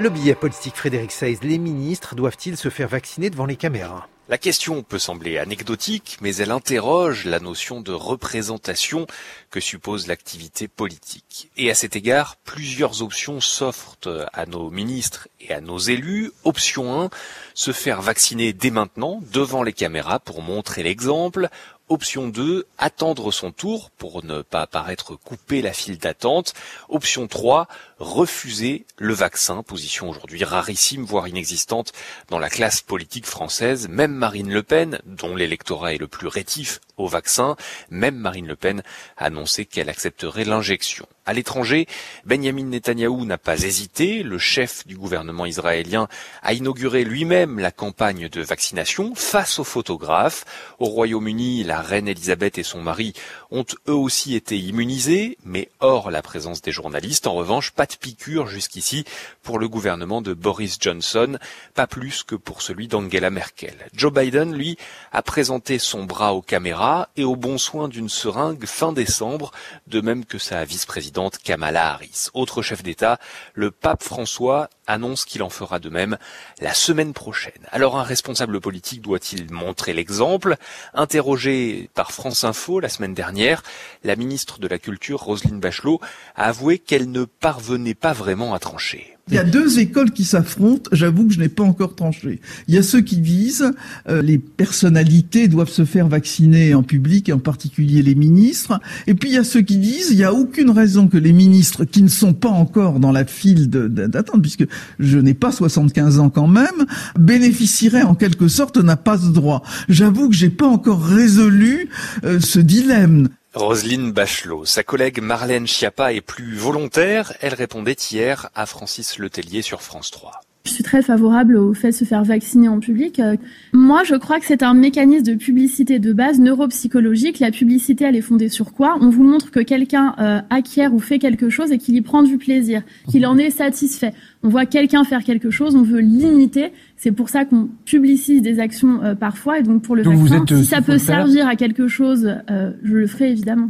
Le billet politique Frédéric Seyss, les ministres doivent-ils se faire vacciner devant les caméras ? La question peut sembler anecdotique, mais elle interroge la notion de représentation que suppose l'activité politique. Et à cet égard, plusieurs options s'offrent à nos ministres et à nos élus. Option 1, se faire vacciner dès maintenant, devant les caméras, pour montrer l'exemple. Option 2, attendre son tour pour ne pas paraître couper la file d'attente. Option 3, refuser le vaccin, position aujourd'hui rarissime, voire inexistante dans la classe politique française. Même Marine Le Pen, dont l'électorat est le plus rétif au vaccin, même Marine Le Pen a annoncé qu'elle accepterait l'injection. À l'étranger, Benyamin Netanyahou n'a pas hésité. Le chef du gouvernement israélien a inauguré lui-même la campagne de vaccination face aux photographes. Au Royaume-Uni, la reine Elisabeth et son mari ont eux aussi été immunisés, mais hors la présence des journalistes. En revanche, pas de piqûre jusqu'ici pour le gouvernement de Boris Johnson, pas plus que pour celui d'Angela Merkel. Joe Biden, lui, a présenté son bras aux caméras et au bon soin d'une seringue fin décembre, de même que sa vice-présidente Kamala Harris. Autre chef d'État, le pape François annonce qu'il en fera de même la semaine prochaine. Alors un responsable politique doit-il montrer l'exemple ? Interrogée par France Info la semaine dernière, la ministre de la Culture, Roselyne Bachelot, a avoué qu'elle ne parvenait pas vraiment à trancher. Il y a deux écoles qui s'affrontent, j'avoue que je n'ai pas encore tranché. Il y a ceux qui disent les personnalités doivent se faire vacciner en public, et en particulier les ministres. Et puis il y a ceux qui disent il n'y a aucune raison que les ministres qui ne sont pas encore dans la file d'attente, puisque je n'ai pas 75 ans quand même, bénéficieraient en quelque sorte d'un passe-droit. J'avoue que j'ai pas encore résolu ce dilemme. Roselyne Bachelot. Sa collègue Marlène Schiappa est plus volontaire. Elle répondait hier à Francis Letellier sur France 3. Je suis très favorable au fait de se faire vacciner en public. Moi, je crois que c'est un mécanisme de publicité de base neuropsychologique. La publicité, elle est fondée sur quoi ? On vous montre que quelqu'un acquiert ou fait quelque chose et qu'il y prend du plaisir, qu'il en est satisfait. On voit quelqu'un faire quelque chose, on veut l'imiter. C'est pour ça qu'on publicise des actions parfois. Et donc pour le vaccin, si ça peut servir à quelque chose, je le ferai évidemment.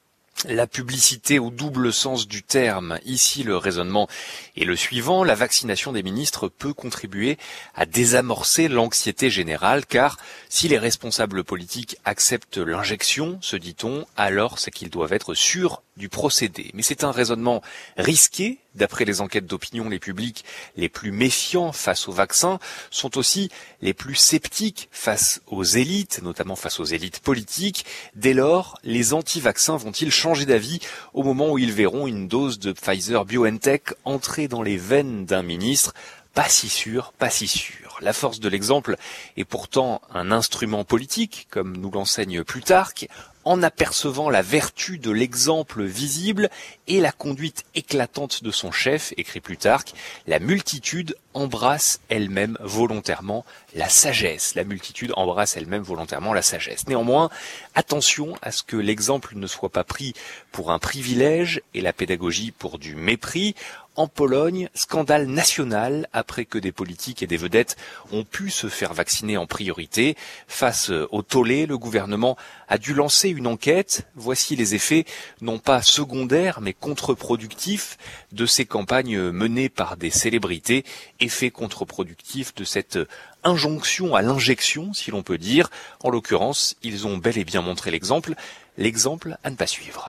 La publicité au double sens du terme. Ici, le raisonnement est le suivant. La vaccination des ministres peut contribuer à désamorcer l'anxiété générale, car si les responsables politiques acceptent l'injection, se dit-on, alors c'est qu'ils doivent être sûrs du procédé. Mais c'est un raisonnement risqué. D'après les enquêtes d'opinion, les publics les plus méfiants face au vaccin sont aussi les plus sceptiques face aux élites, notamment face aux élites politiques. Dès lors, les anti-vaccins vont-ils changer d'avis au moment où ils verront une dose de Pfizer-BioNTech entrer dans les veines d'un ministre ? Pas si sûr, pas si sûr. La force de l'exemple est pourtant un instrument politique, comme nous l'enseigne Plutarque. En apercevant la vertu de l'exemple visible et la conduite éclatante de son chef, écrit Plutarque, la multitude embrasse elle-même volontairement la sagesse. La multitude embrasse elle-même volontairement la sagesse. Néanmoins, attention à ce que l'exemple ne soit pas pris pour un privilège et la pédagogie pour du mépris. En Pologne, scandale national après que des politiques et des vedettes ont pu se faire vacciner en priorité. Face au tollé, le gouvernement a dû lancer une enquête. Voici les effets, non pas secondaires, mais contre-productifs de ces campagnes menées par des célébrités. Effet contre-productif de cette injonction à l'injection, si l'on peut dire. En l'occurrence, ils ont bel et bien montré l'exemple à ne pas suivre.